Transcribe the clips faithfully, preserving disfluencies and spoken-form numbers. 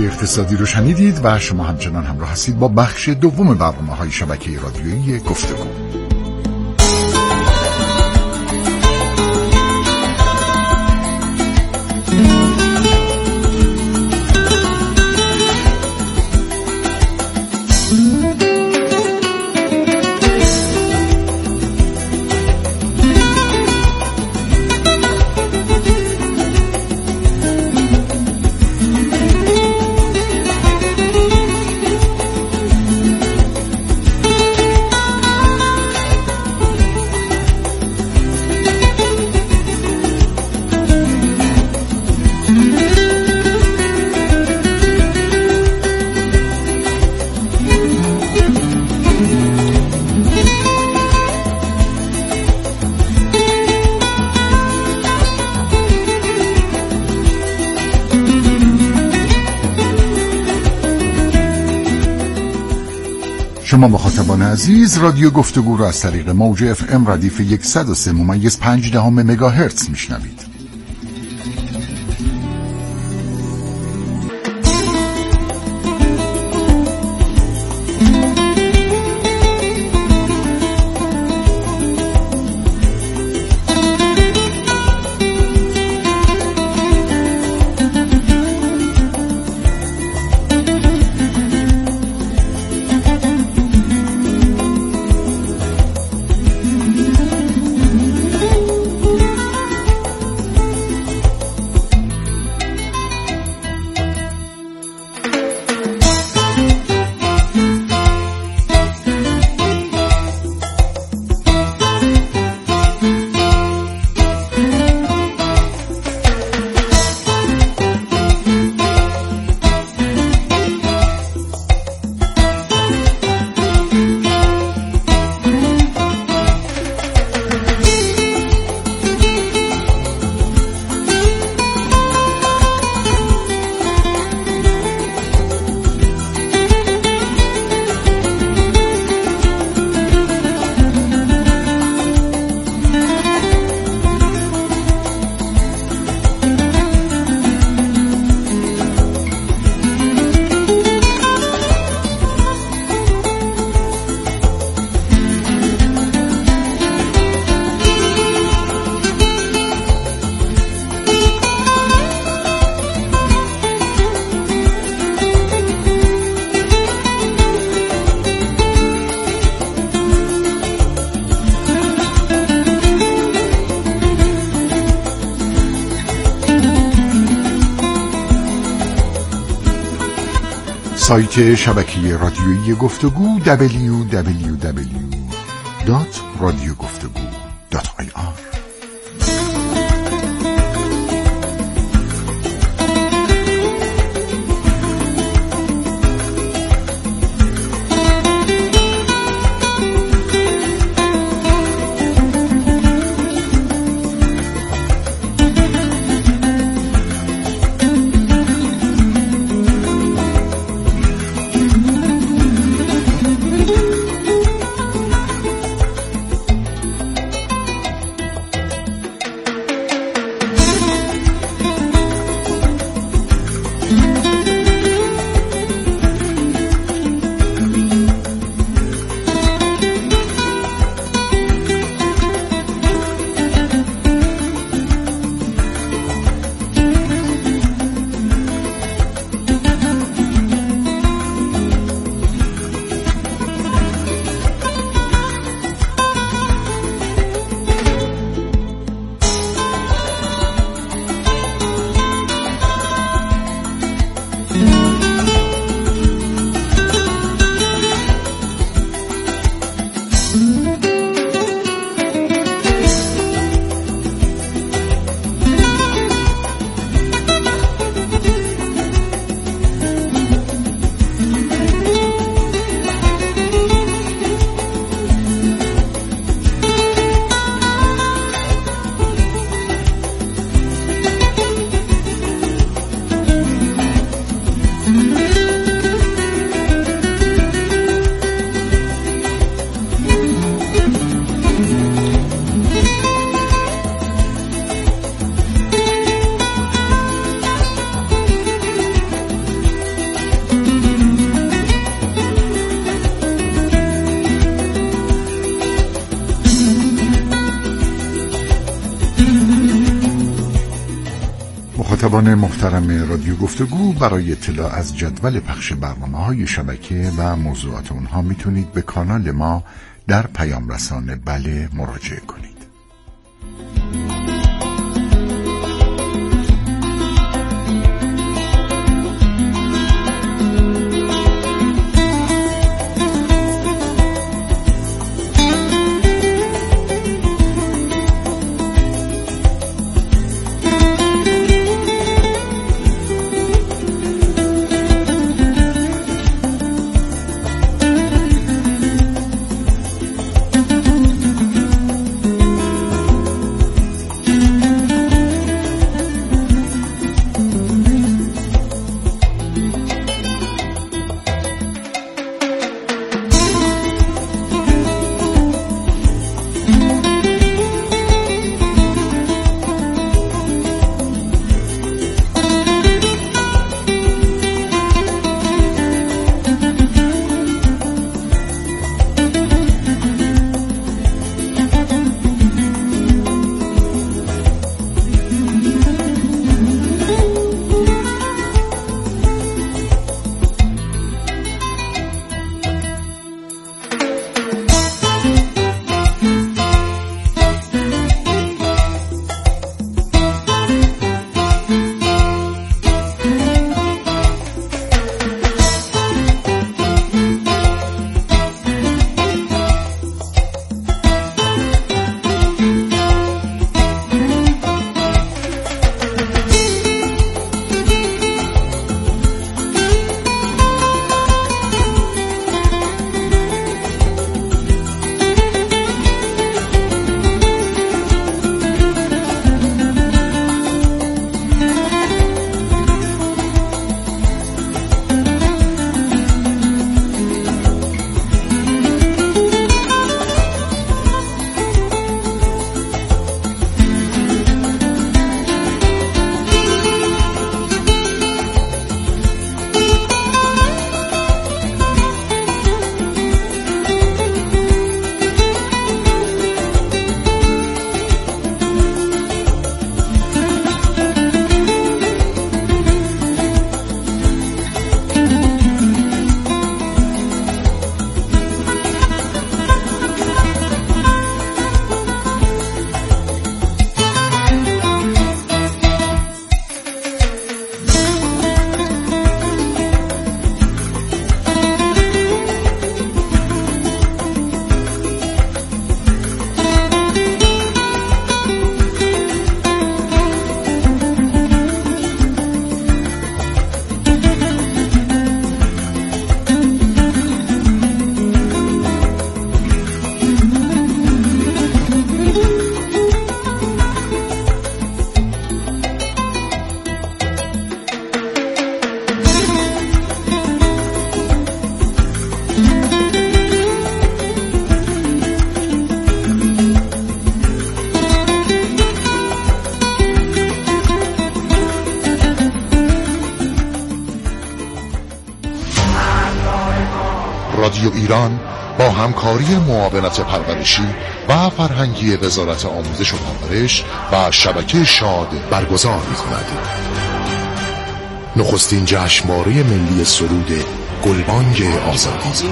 گفتگوی اقتصادی رو شنیدید و شما همچنان همراه هستید با بخش دوم برنامه‌های شبکه رادیویی گفتگو. شما مخاطبان عزیز رادیو گفتگو را از طریق موج اف ام ردیف صد و سه ممیز پنج دهم مگاهرتز میشنوید. سایت شبکه رادیویی گفتگو دبلیو دبلیو دبلیو دات رادیو گفتگو دات آی آر. مخاطبان محترم رادیو گفتگو، برای اطلاع از جدول پخش برنامه‌های شبکه و موضوعات اونها میتونید به کانال ما در پیام رسان بله مراجعه کنید. رادیو ایران با همکاری معاونت پرورشی و فرهنگی وزارت آموزش و پرورش و شبکه شاد برگزار می‌کند. نخستین جشنواره ملی سرود گلبانگ آزادی.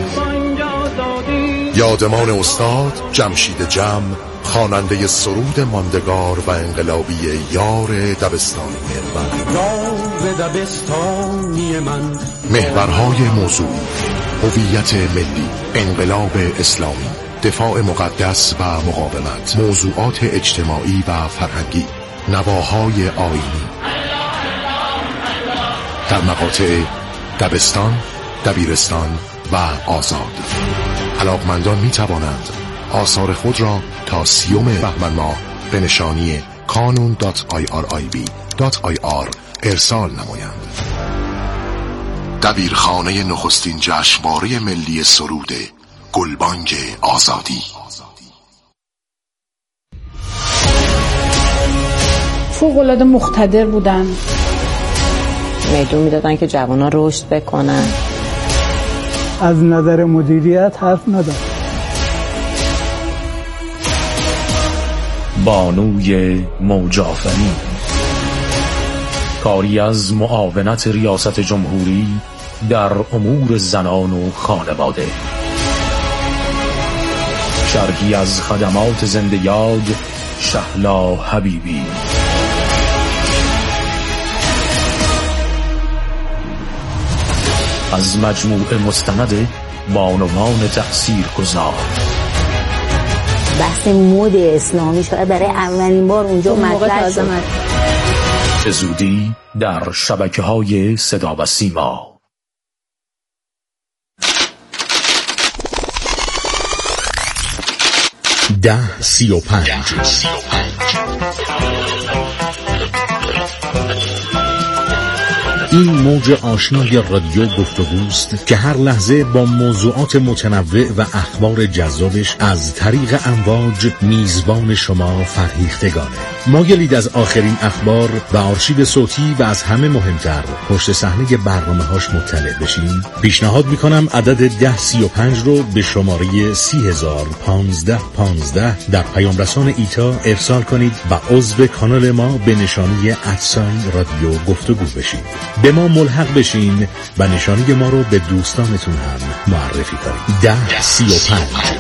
یادمان استاد جمشید جم، خواننده سرود ماندگار و انقلابی یار دبستان محور. یار دبستانی من. محورهای موضوعی: هویت ملی، انقلاب اسلامی، دفاع مقدس و مقاومت، موضوعات اجتماعی و فرهنگی، نواهای آیینی. در مقاطع دبستان، دبیرستان و آزاد. علاقمندان می توانند آثار خود را تا سیوم بهمن ماه به نشانی کانون دات آی آر آی بی دات آی آر ارسال نمایند. دبیرخانه نخستین جشنواره ملی سرود گلبانگ آزادی. فوق‌العاده مقتدر بودن، میدون میدادن که جوان‌ها رشد بکنن. از نظر مدیریت حرف ندارم. بانوی موج آفرین، کاری از معاونت ریاست جمهوری در امور زنان و خانواده. شرحی از خدمات زنده یاد شهلا حبیبی. از مجموعه مستند بانوان تأثیرگذار. بحث مد اسلامی شاید برای اولین بار اونجا مطرح شد. به زودی در شبکه‌های صدا و سیما. ده سی و پنج. این موج آشنای رادیو گفتگوست که هر لحظه با موضوعات متنوع و اخبار جذابش از طریق امواج میزبان شما فرهیختگانه. مایلید از آخرین اخبار و آرشیو صوتی و از همه مهمتر پشت صحنه برنامه‌هاش مطلع بشین؟ پیشنهاد میکنم عدد ده سی و پنج رو به شماره سی هزار پانزده پانزده در پیام رسان ایتا ارسال کنید و عضو کانال ما به نشانی ادساین رادیو گفتگو بشید. به ما ملحق بشین و نشانی ما رو به دوستانتون هم معرفی کنید. ده سی و پنج.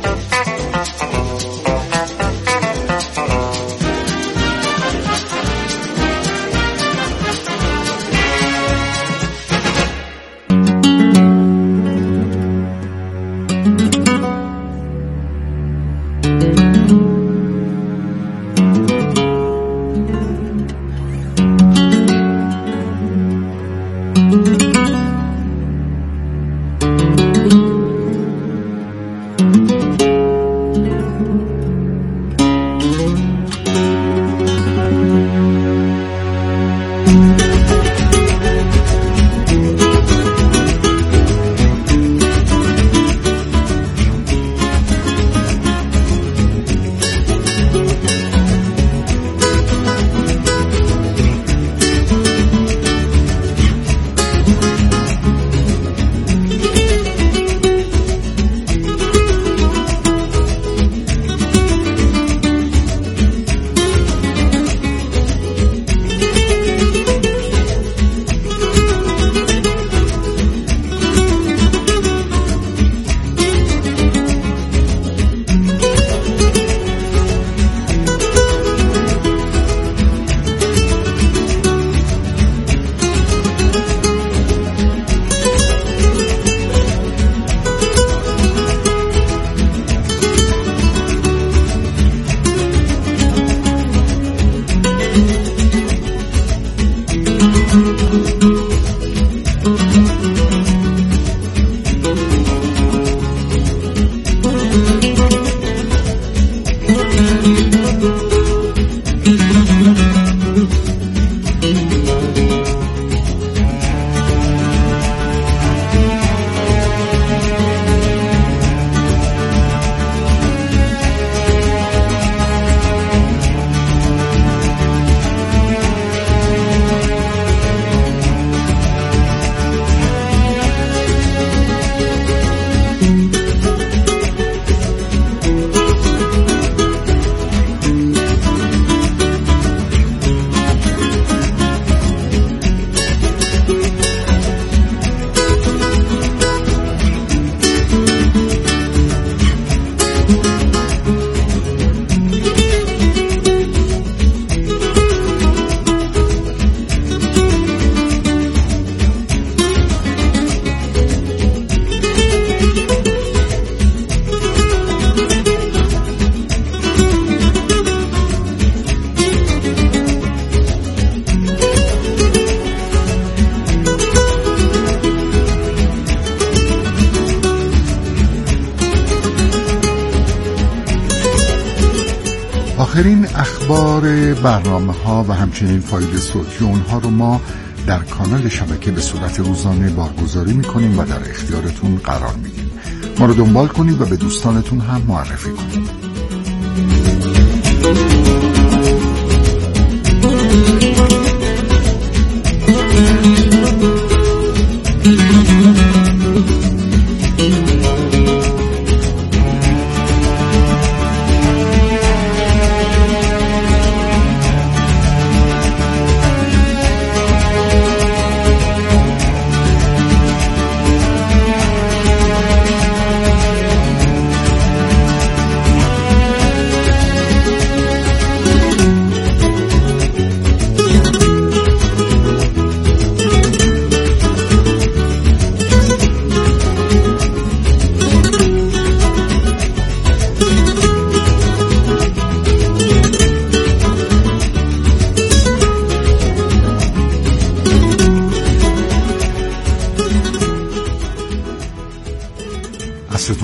آخرین اخبار برنامه ها و همچنین فایل صوتی اونها رو ما در کانال شبکه به صورت روزانه بارگذاری میکنیم و در اختیارتون قرار میدیم. ما رو دنبال کنید و به دوستانتون هم معرفی کنید.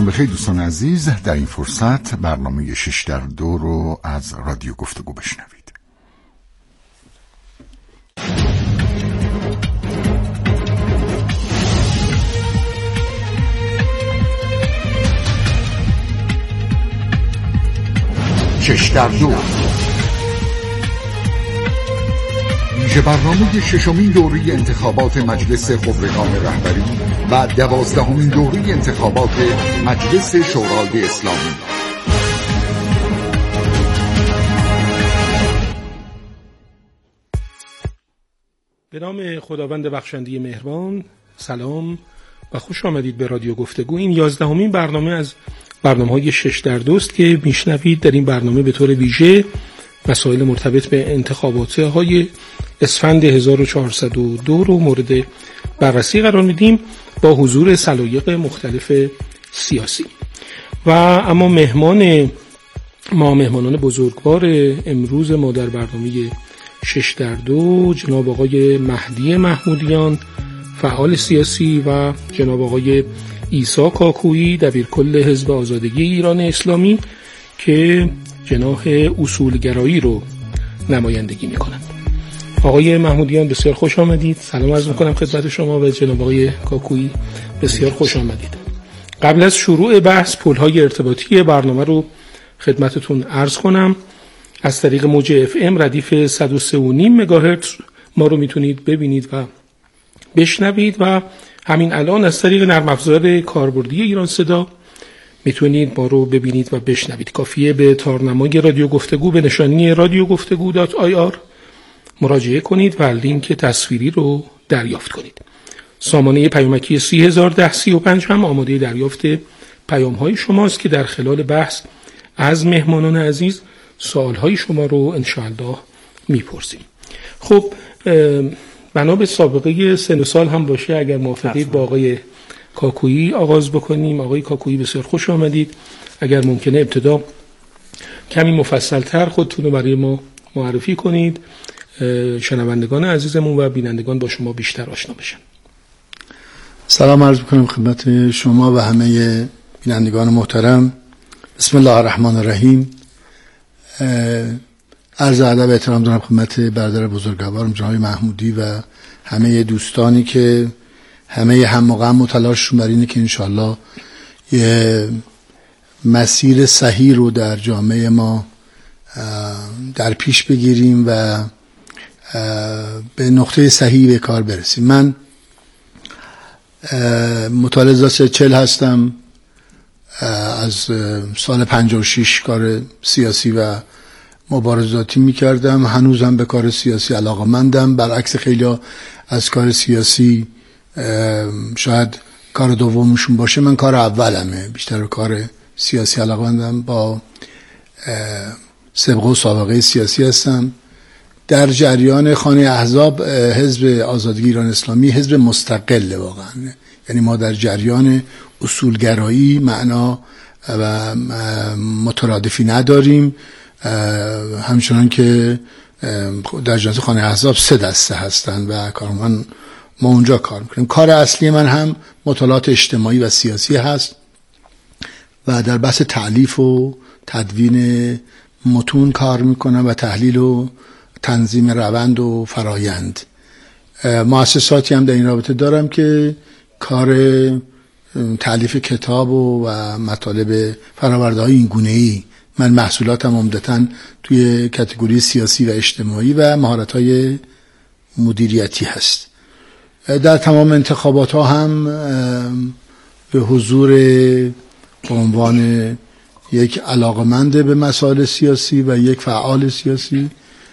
روزتون بخیر دوستان عزیز. در این فرصت برنامه شش در دو رو از رادیو گفتگو بشنوید. شش در دو ویژه برنامه ششمین دوره انتخابات مجلس خبرگان رهبری و دوازدهمین دوره انتخابات مجلس شورای اسلامی. به نام خداوند بخشنده مهربان، سلام و خوش آمدید به رادیو گفتگو. این یازدهمین برنامه از برنامه‌های شش در دوست که میشنوید. در این برنامه به طور ویژه مسائل مرتبط به انتخابات‌های اسفند هزار و چهارصد و دو رو مورد بررسی قرار میدیم با حضور سلایق مختلف سیاسی. و اما مهمان ما مهمانان بزرگوار امروز ما در برنامه شش در دو جناب آقای مهدی محمودیان، فعال سیاسی، و جناب آقای عیسی کاکویی، دبیرکل حزب آزادگی ایران اسلامی که جناح اصولگرایی رو نمایندگی میکنند. آقای محمودیان بسیار خوش آمدید. سلام عرض میکنم خدمت شما و جناب آقای کاکویی بسیار خوش آمدید. قبل از شروع بحث پل‌های ارتباطی برنامه رو خدمتتون عرض کنم. از طریق موج اف ام ردیف صد و سه و نیم مگاهرتز ما رو میتونید ببینید و بشنوید و همین الان از طریق نرم افزار کاربردی ایران صدا میتونید ما رو ببینید و بشنوید. کافیه به تارنمای رادیو گفتگو به نشانی رادیو گفتگو دات آی آر مراجعه کنید و لینک تصویری رو دریافت کنید. سامانه پیامکی سی هزار و ده سی و پنج هم آماده دریافت پیام های شماست که در خلال بحث از مهمانان عزیز سوالهای شما رو انشاءالله میپرسیم. خب بنا به سابقه سن و سال هم باشه، اگر موافقید با آقای کاکویی آغاز بکنیم. آقای کاکویی بسیار خوش آمدید. اگر ممکنه ابتدا کمی مفصل‌تر خودتون رو برای ما معرفی کنید، شنوندگان عزیزمون و بینندگان با شما بیشتر آشنا بشن. سلام عرض می‌کنم خدمت شما و همه بینندگان محترم. بسم الله الرحمن الرحیم. عرض ادب و احترام دارم خدمت برادر بزرگوارم جناب محمودی و همه دوستانی که همه هم و غم و تلاششون بر اینه که انشالله یه مسیر صحیح رو در جامعه ما در پیش بگیریم و به نقطه صحیح به کار برسیم. من متولد سال چهل هستم. از سال پنجاه و شش کار سیاسی و مبارزاتی میکردم. هنوزم به کار سیاسی علاقه‌مندم. برعکس خیلی از کار سیاسی شاید کار دومشون باشه، من کار اولمه. بیشتر کار سیاسی علاقه‌مندم. با سابقه و سابقه سیاسی هستم. در جریان خانه احزاب حزب آزادگی ایران اسلامی حزب مستقل واقعا، یعنی ما در جریان اصولگرایی معنا و مترادفی نداریم. همچنان که در جریان خانه احزاب سه دسته هستند و کارمان ما اونجا کار میکنیم. کار اصلی من هم مطالعات اجتماعی و سیاسی هست و در بحث تألیف و تدوین متون کار میکنم و تحلیل و تنظیم روند و فرایند. مؤسساتی هم در این رابطه دارم که کار تألیف کتاب و, و مطالب فرآورده‌های این گونه‌ای. من محصولاتم عمدتاً توی کاتگوری سیاسی و اجتماعی و مهارت‌های مدیریتی هست. در تمام انتخابات ها هم به حضور به عنوان یک علاقمند به مسائل سیاسی و یک فعال سیاسی.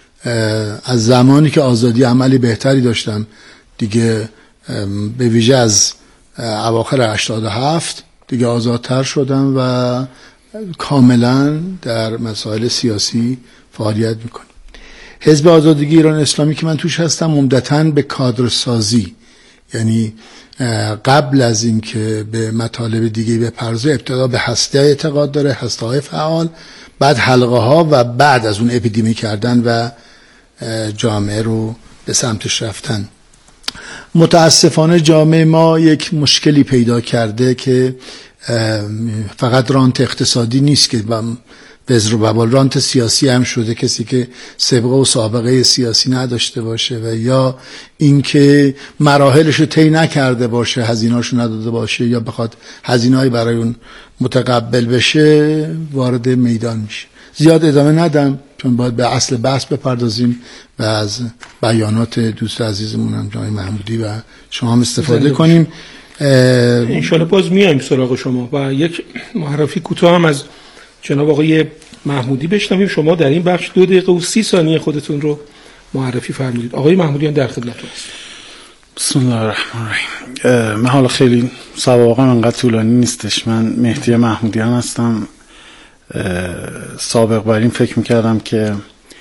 از زمانی که آزادی عملی بهتری داشتم دیگه، به ویژه از اواخر هشتاد و هفت دیگه آزادتر شدم و کاملا در مسائل سیاسی فعالیت میکنم. حزب آزادگی ایران اسلامی که من توش هستم عمدتاً به کادرسازی، یعنی قبل از این که به مطالب دیگه بپرزه ابتدا به هسته اعتقاد داره، هسته های فعال، بعد حلقه ها و بعد از اون اپیدمی کردن و جامعه رو به سمتش رفتن. متاسفانه جامعه ما یک مشکلی پیدا کرده که فقط رانت اقتصادی نیست که بذر و ببال، رانت سیاسی هم شده. کسی که سابقه و سابقه سیاسی نداشته باشه و یا اینکه مراحلشو طی نکرده باشه، هزینه‌اشو نداده باشه یا بخواد هزینه‌ای برای اون متقبل بشه، وارد میدان میشه. زیاد ادامه ندم چون باید به اصل بحث بپردازیم و از بیانات دوست عزیزمون هم جناب محمودی و شما هم استفاده کنیم. انشالله باز میایم سراغ شما و یک معرفی کوتاه هم از جناب آقای محمودی بشنویم. شما در این بخش دو دقیقه و سی ثانیه خودتون رو معرفی فرمودید. آقای محمودیان در خدمتتون هست. بسم الله الرحمن الرحیم. من حالا خیلی سابقا انقدر طولانی نیستش. من مهدی محمودیان هستم. سابق بر این فکر میکردم که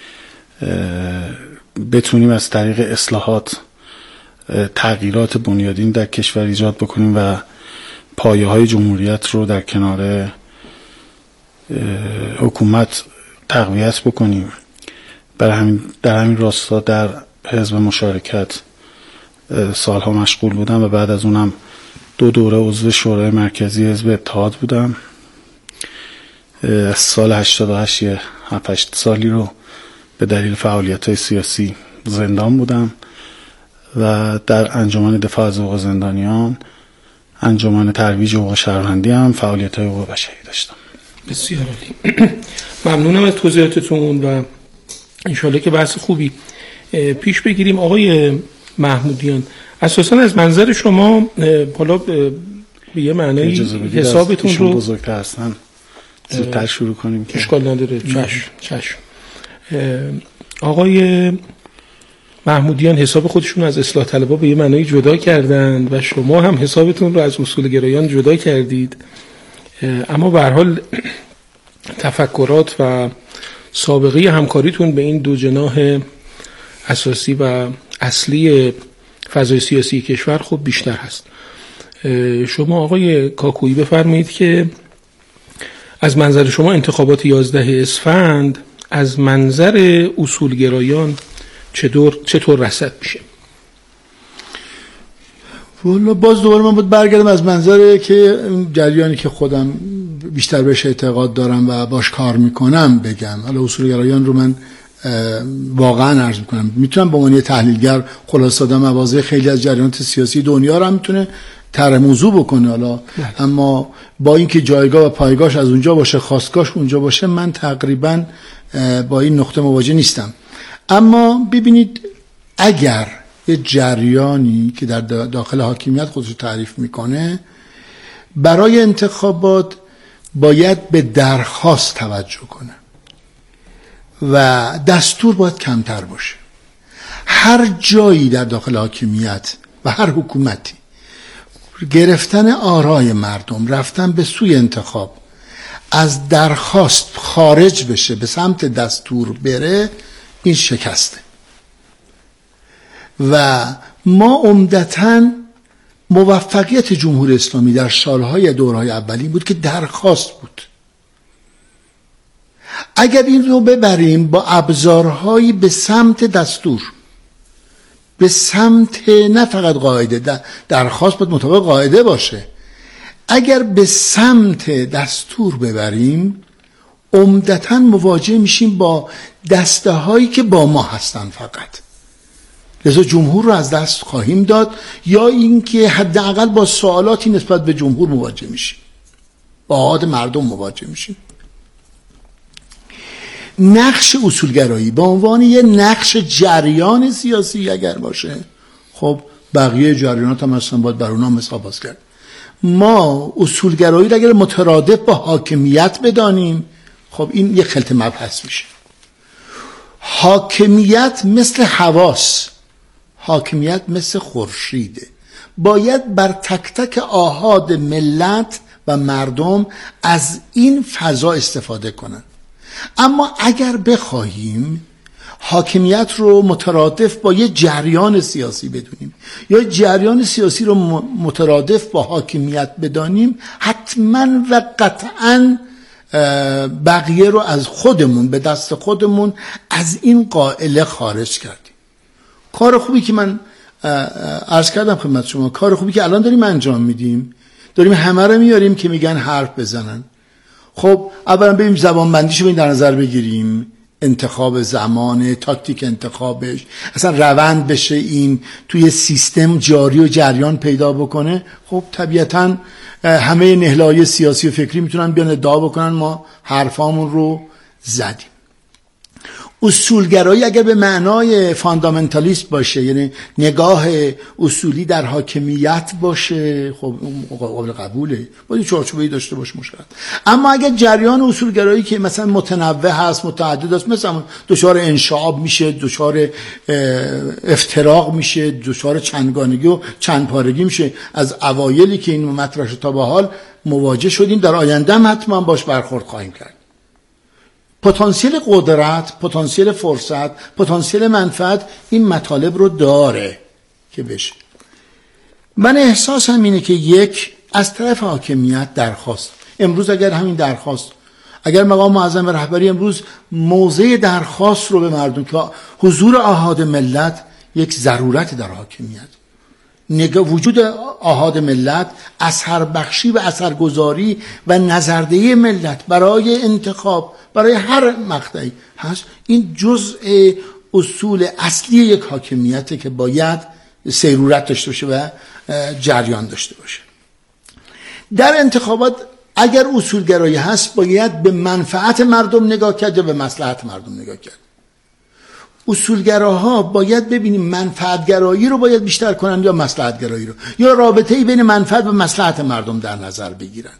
بتونیم از طریق اصلاحات تغییرات بنیادین در کشور ایجاد بکنیم و پایه های جمهوریت رو در کنار حکومت تقویت بکنیم. برای همین در همین راستا در حزب مشارکت سالها مشغول بودم و بعد از اونم دو دوره عضو شورای مرکزی حزب اتحاد بودم. از سال هشتاد و هشت هفت هشت سالی رو به دلیل فعالیت‌های سیاسی زندان بودم و در انجمن دفاع از حقوق زندانیان، انجمن ترویج حقوق شهروندی هم فعالیت‌های حقوق بشری داشتم. بسیار عالی. ممنونم از توضیحاتتون و انشالله که بحث خوبی پیش بگیریم. آقای محمودیان، اساساً از منظر شما حالا به یه معنی حسابتون رو بزرگتر هستن زودتر شروع کنیم که اشکال نداره. چشم چشم. آقای محمودیان حساب خودشون از اصلاح طلبها به یه معنی جدا کردند و شما هم حسابتون رو از اصول گرایان جدا کردید، اما به هر حال تفکرات و سابقه همکاریتون به این دو جناح اساسی و اصلی فضای سیاسی کشور خب بیشتر هست. شما آقای کاکویی بفرمایید که از منظر شما انتخابات یازده اسفند از منظر اصولگرایان چطور چطور رصد میشه؟ والا باز دوباره من باید برگردم از منظر که جریانی که خودم بیشتر بهش اعتقاد دارم و باش کار میکنم بگم. حالا اصولگرایان رو من واقعا عرض میکنم میتونم به عنوان تحلیلگر خلاصه دادن مواضع خیلی از جریانات سیاسی دنیا رو هم میتونه طرح موضوع بکنه حالا بله. اما با اینکه جایگاه و پایگاهش از اونجا باشه، خاستگاهش اونجا باشه، من تقریبا با این نقطه مواجه نیستم. اما ببینید اگر یه جریانی که در داخل حاکمیت خودش تعریف میکنه برای انتخابات باید به درخواست توجه کنه و دستور باید کمتر باشه. هر جایی در داخل حاکمیت و هر حکومتی گرفتن آرای مردم، رفتن به سوی انتخاب، از درخواست خارج بشه به سمت دستور بره، این شکسته. و ما عمدتاً موفقیت جمهوری اسلامی در سالهای دورهای اولی بود که درخواست بود. اگر این رو ببریم با ابزارهایی به سمت دستور، به سمت نه فقط قاعده، درخواست باید مطابق قاعده باشه، اگر به سمت دستور ببریم عمدتاً مواجه میشیم با دسته هایی که با ما هستن فقط. لذا جمهور رو از دست خواهیم داد یا اینکه حداقل با سوالاتی نسبت به جمهور مواجه میشیم، با عاد مردم مواجه میشیم. نقش اصولگرایی به عنوان یه نقش جریان سیاسی اگر باشه، خب بقیه جریانات هم هستن، باید بر اونها حساب باز کرد. ما اصولگرایی اگر مترادف با حاکمیت بدانیم، خب این یه خلط مبحث میشه. حاکمیت مثل حواس، حاکمیت مثل خورشیده، باید بر تک تک آحاد ملت و مردم از این فضا استفاده کنن. اما اگر بخواهیم حاکمیت رو مترادف با یه جریان سیاسی بدونیم یا جریان سیاسی رو مترادف با حاکمیت بدانیم، حتما و قطعا بقیه رو از خودمون به دست خودمون از این قائله خارج کردیم. کار خوبی که من عرض کردم خدمت شما، کار خوبی که الان داریم انجام میدیم داریم همه رو میاریم که میگن حرف بزنن. خب اولا بریم زبان بندیشو بریم در نظر بگیریم، انتخاب زمان، تاکتیک انتخابش، اصلا روند بشه این توی سیستم جاری و جریان پیدا بکنه. خب طبیعتاً همه نهله‌های سیاسی و فکری میتونن بیان ادعا بکنن ما حرفامون رو زدیم. اصولگرایی اگر به معنای فاندامنتالیست باشه، یعنی نگاه اصولی در حاکمیت باشه، خب قابل قبوله، باید چارچوبی داشته باشه مشکل. اما اگر جریان اصولگرایی که مثلا متنوع هست، متعدد است، مثلا دچار انشعاب میشه، دچار افتراق میشه، دچار چندگانگی و چندپارگی میشه، از اوایلی که این مطرح تا به حال مواجه شدیم، در آینده هم حتما باش برخورد خواهیم کرد. پتانسیل قدرت، پتانسیل فرصت، پتانسیل منفعت این مطالب رو داره که بشه. من احساسم اینه که یک، از طرف حاکمیت درخواست، امروز اگر همین درخواست، اگر مقام معظم رهبری امروز موضع درخواست رو به مردم که حضور آحاد ملت یک ضرورت در حاکمیت، نگاه وجود آحاد ملت، اثر بخشی و اثرگذاری و نظردهی ملت برای انتخاب، برای هر مقطعی هست، این جزء اصول اصلی یک حاکمیته که باید سیرورت داشته باشه و جریان داشته باشه. در انتخابات اگر اصولگرایی هست باید به منفعت مردم نگاه کرد یا به مصلحت مردم نگاه کرد. اصولگراها باید ببینیم منفعتگرایی رو باید بیشتر کنن یا مصلحتگرایی رو، یا رابطه‌ای بین منفعت و مصلحت مردم در نظر بگیرن.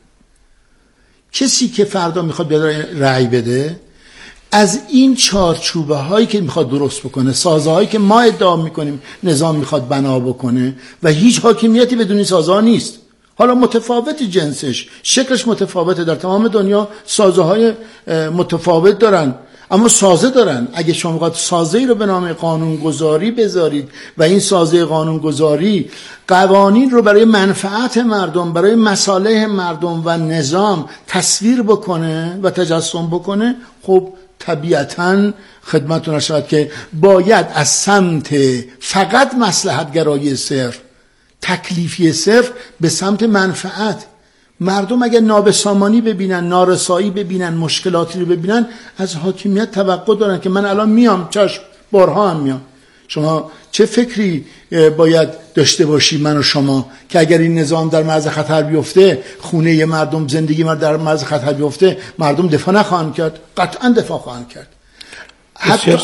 کسی که فردا میخواد بیاد رأی بده از این چارچوبه هایی که میخواد درست بکنه، سازه هایی که ما ادعا میکنیم نظام میخواد بنا بکنه و هیچ حاکمیتی بدون این سازه ها نیست، حالا متفاوت جنسش، شکلش متفاوته، در تمام دنیا سازه های متفاوت دارن اما سازه دارن. اگه شما میخواد سازه‌ای رو به نام قانونگذاری بذارید و این سازه قانونگذاری قوانین رو برای منفعت مردم، برای مصالح مردم و نظام تصویر بکنه و تجسم بکنه، خب طبیعتاً خدمتتون عرض شود که باید از سمت فقط مصلحت‌گرایی صرف، تکلیفی صرف به سمت منفعت. مردم اگر نابسامانی ببینن، نارسایی ببینن، مشکلاتی رو ببینن، از حاکمیت توقع دارن که من الان میام، چشم بارها هم میام. شما چه فکری باید داشته باشی من و شما که اگر این نظام در معرض خطر بیفته، خونه مردم، زندگی مردم در معرض خطر بیفته، مردم دفاع نخواهند کرد؟ قطعا دفاع خواهند کرد. حتی